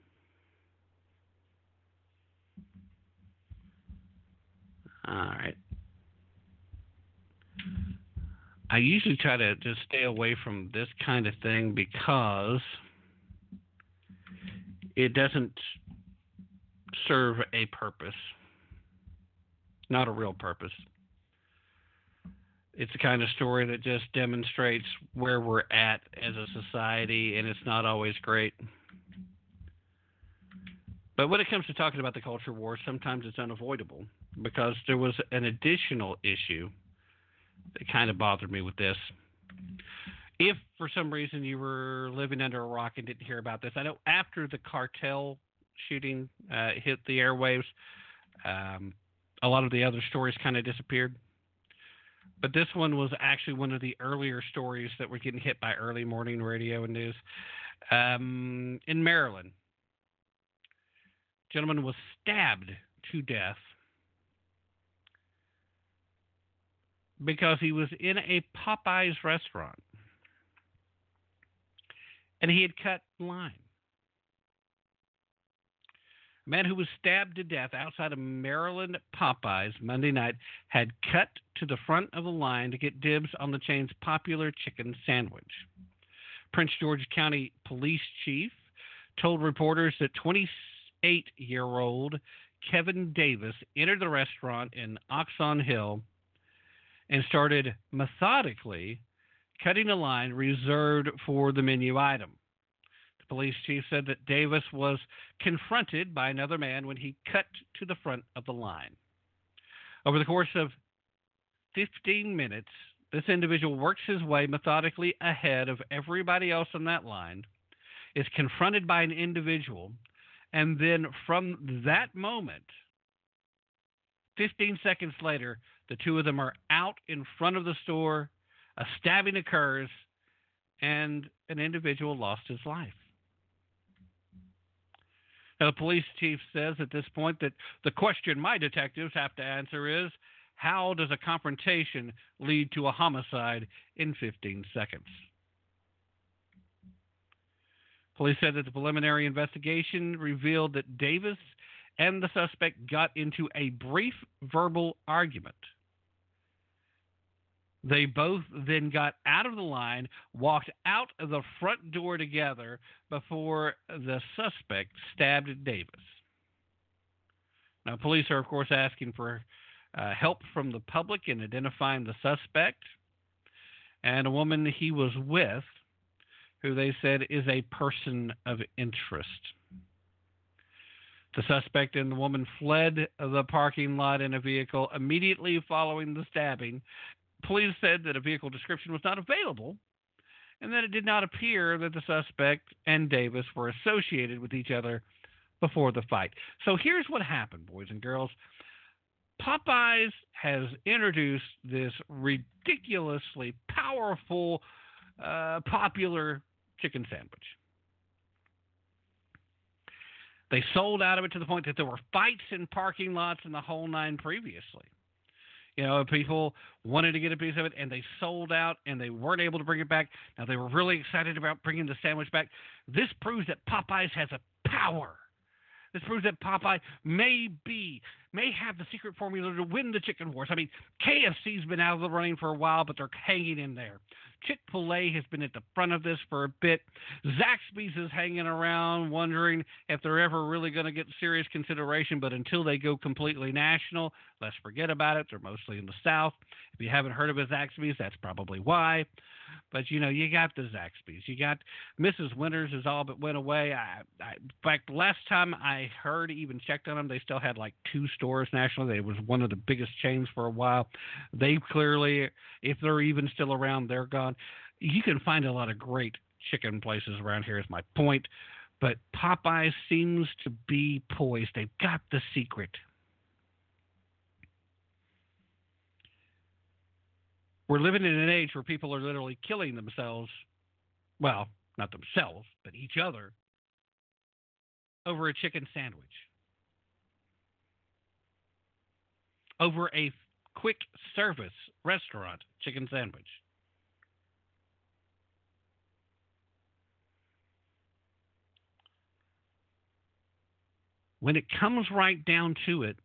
All right. I usually try to just stay away from this kind of thing because it doesn't serve a purpose, not a real purpose. It's the kind of story that just demonstrates where we're at as a society, and it's not always great. But when it comes to talking about the culture war, sometimes it's unavoidable, because there was an additional issue that kind of bothered me with this. If for some reason you were living under a rock and didn't hear about this, I know after the cartel shooting hit the airwaves, a lot of the other stories kind of disappeared. But this one was actually one of the earlier stories that were getting hit by early morning radio and news. In Maryland, a gentleman was stabbed to death because he was in a Popeyes restaurant and he had cut line. A man who was stabbed to death outside of Maryland Popeyes Monday night had cut to the front of the line to get dibs on the chain's popular chicken sandwich. Prince George County Police Chief told reporters that 28-year-old Kevin Davis entered the restaurant in Oxon Hill and started methodically cutting a line reserved for the menu item. The police chief said that Davis was confronted by another man when he cut to the front of the line. Over the course of 15 minutes, this individual works his way methodically ahead of everybody else on that line, is confronted by an individual, and then from that moment, 15 seconds later, the two of them are out in front of the store, a stabbing occurs, and an individual lost his life. Now, the police chief says at this point that the question my detectives have to answer is, how does a confrontation lead to a homicide in 15 seconds? Police said that the preliminary investigation revealed that Davis and the suspect got into a brief verbal argument. They both then got out of the line, walked out of the front door together before the suspect stabbed Davis. Now, police are, of course, asking for help from the public in identifying the suspect and a woman he was with, who they said is a person of interest. The suspect and the woman fled the parking lot in a vehicle immediately following the stabbing. Police said that a vehicle description was not available and that it did not appear that the suspect and Davis were associated with each other before the fight. So here's what happened, boys and girls. Popeyes has introduced this ridiculously powerful, popular chicken sandwich. They sold out of it to the point that there were fights in parking lots and the whole nine previously. You know, people wanted to get a piece of it, and they sold out, and they weren't able to bring it back. Now, they were really excited about bringing the sandwich back. This proves that Popeyes has a power. This proves that Popeye may have the secret formula to win the chicken wars. I mean, KFC's been out of the running for a while, but they're hanging in there. Chick-fil-A has been at the front of this for a bit. Zaxby's is hanging around, wondering if they're ever really going to get serious consideration, but until they go completely national, let's forget about it. They're mostly in the South. If you haven't heard of a Zaxby's, that's probably why. But, you know, you got the Zaxby's. You got Mrs. Winters is all but went away. In fact, last time I heard, even checked on them, they still had like 2 stores nationally. It was one of the biggest chains for a while. They clearly, if they're even still around, they're gone. You can find a lot of great chicken places around here is my point. But Popeyes seems to be poised. They've got the secret. We're living in an age where people are literally killing themselves. Well, not themselves, but each other over a chicken sandwich. Over a quick service restaurant chicken sandwich. When it comes right down to it,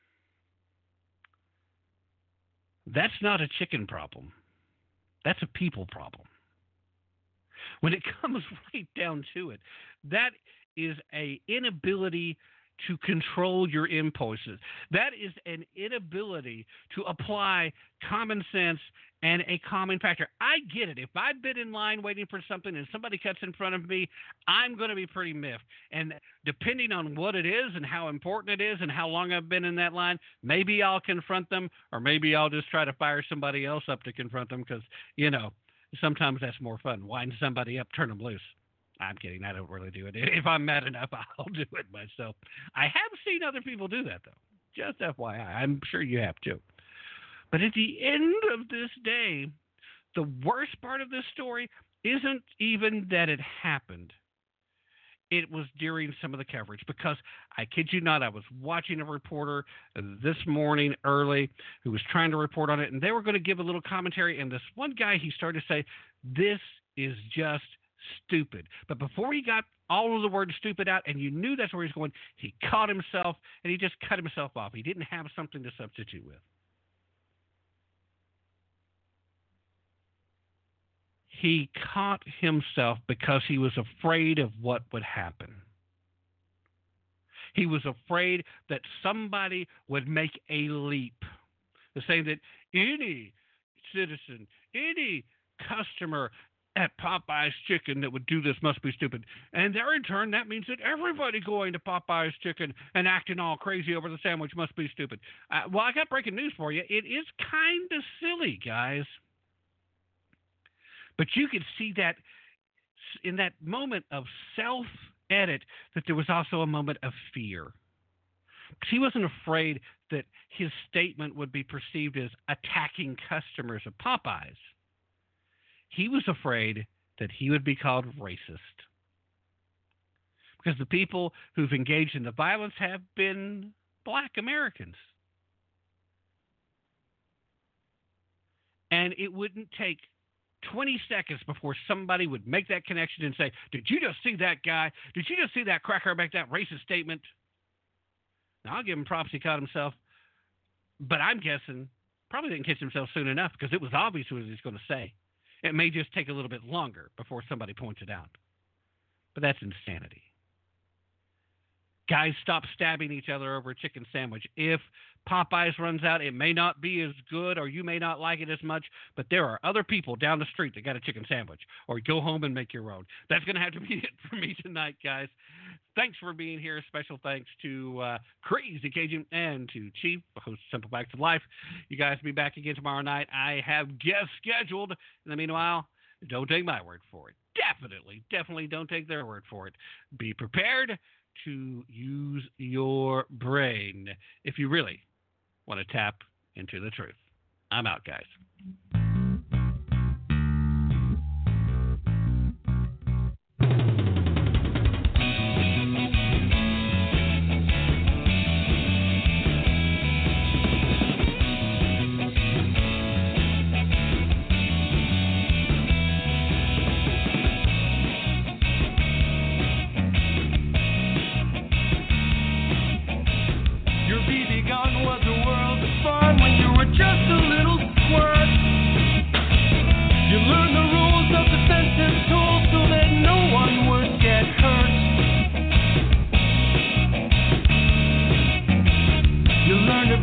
that's not a chicken problem. That's a people problem. When it comes right down to it, that is an inability to control your impulses. That is an inability to apply common sense and a common factor. I get it. If I've been in line waiting for something and somebody cuts in front of me, I'm going to be pretty miffed. And depending on what it is and how important it is and how long I've been in that line, maybe I'll confront them, or maybe I'll just try to fire somebody else up to confront them because, you know, sometimes that's more fun. Wind somebody up, turn them loose. I'm kidding. I don't really do it. If I'm mad enough, I'll do it myself. I have seen other people do that, though. Just FYI. I'm sure you have, too. But at the end of this day, the worst part of this story isn't even that it happened. It was during some of the coverage, because I kid you not, I was watching a reporter this morning early who was trying to report on it, and they were going to give a little commentary, and this one guy, he started to say, this is just stupid. But before he got all of the word stupid out, and you knew that's where he was going, he caught himself, and he just cut himself off. He didn't have something to substitute with. He caught himself because he was afraid of what would happen. He was afraid that somebody would make a leap. The saying that any citizen, any customer at Popeye's Chicken that would do this must be stupid. And there in turn, that means that everybody going to Popeye's Chicken and acting all crazy over the sandwich must be stupid. Well, I got breaking news for you. It is kind of silly, guys. But you could see that in that moment of self-edit that there was also a moment of fear. He wasn't afraid that his statement would be perceived as attacking customers of Popeyes. He was afraid that he would be called racist. Because the people who've engaged in the violence have been black Americans. And it wouldn't take 20 seconds before somebody would make that connection and say, did you just see that guy? Did you just see that cracker make that racist statement? Now, I'll give him props, he caught himself. But I'm guessing probably didn't catch himself soon enough because it was obvious what he was going to say. It may just take a little bit longer before somebody points it out. But that's insanity. Guys, stop stabbing each other over a chicken sandwich. If Popeyes runs out, it may not be as good or you may not like it as much, but there are other people down the street that got a chicken sandwich. Or go home and make your own. That's going to have to be it for me tonight, guys. Thanks for being here. Special thanks to Crazy Cajun and to Chief, host of Simple Facts of Life. You guys will be back again tomorrow night. I have guests scheduled. In the meanwhile, don't take my word for it. Definitely don't take their word for it. Be prepared to use your brain if you really want to tap into the truth. I'm out, guys.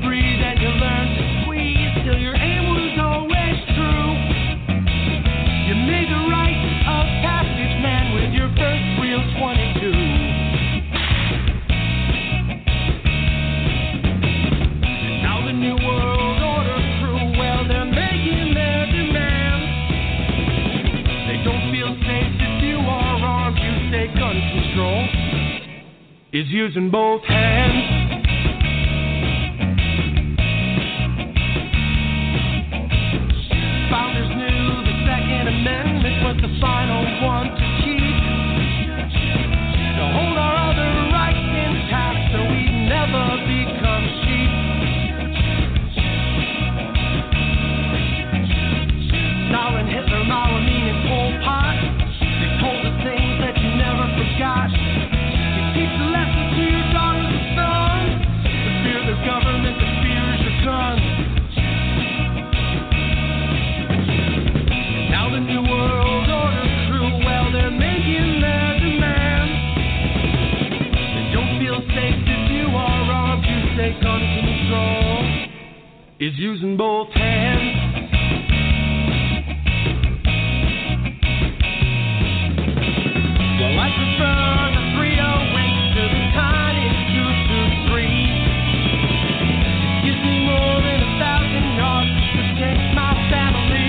breathe and you learn to squeeze till your aim was always true. You made the rite of passage, man, with your first real 22. Now the New World Order crew, well, they're making their demands. They don't feel safe if you are armed. You say gun control is using both hands. Founders knew the Second Amendment was the final one to keep, to hold our other rights intact so we never become sheep. Stalin, Hitler, Mao, Amin, and Pol Pot, they told us things that you never forgot. You teach the lesson to your daughters and sons. The fear of the government, the fear is your gun. Now the New World Order crew, well, they're making their demands. They don't feel safe if you are armed. You say gun control is using both hands. Well, I prefer the 308 to the tiny 223. It gives me more than 1,000 yards to protect my family.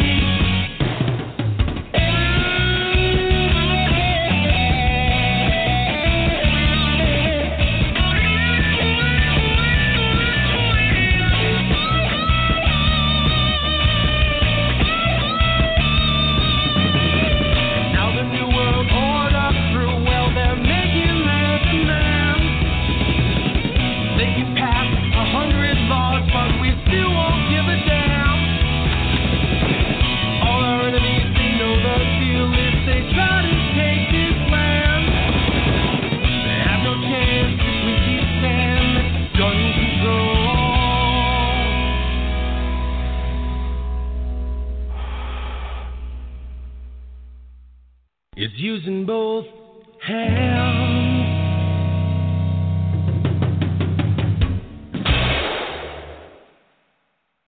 Now the New World Order crew, well, they're making their demands. They can pass 100 laws, but we still won't give a damn. All our enemies, they know the deal if they try to take this land. They have no chance if we keep saying gun control is using both hands.